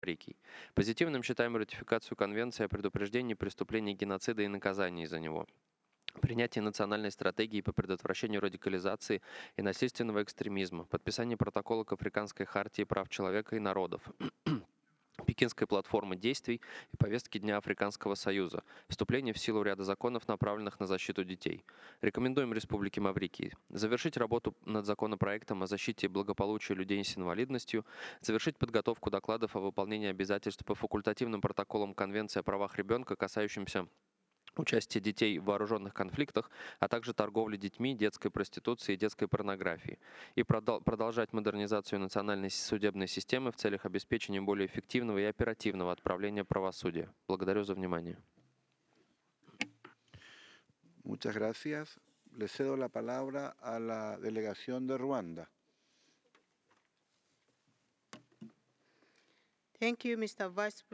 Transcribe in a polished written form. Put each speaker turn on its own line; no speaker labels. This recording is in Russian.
Маврикий. Позитивным считаем ратификацию Конвенции о предупреждении преступлений геноцида и наказании за него. Принятие национальной стратегии по предотвращению радикализации и насильственного экстремизма, подписание протокола к Африканской хартии прав человека и народов, Пекинской платформы действий и повестки Дня Африканского Союза, вступление в силу ряда законов, направленных на защиту детей. Рекомендуем Республике Маврикий завершить работу над законопроектом о защите и благополучии людей с инвалидностью, завершить подготовку докладов о выполнении обязательств по факультативным протоколам Конвенции о правах ребенка, касающимся участие детей в вооруженных конфликтах, а также торговли детьми, детской проституции и детской порнографии. И продолжать модернизацию национальной судебной системы в целях обеспечения более эффективного и оперативного отправления правосудия. Благодарю за внимание.
Muchas gracias. Le cedo la palabra a la delegación de Ruanda.
Thank you, Mr. Vice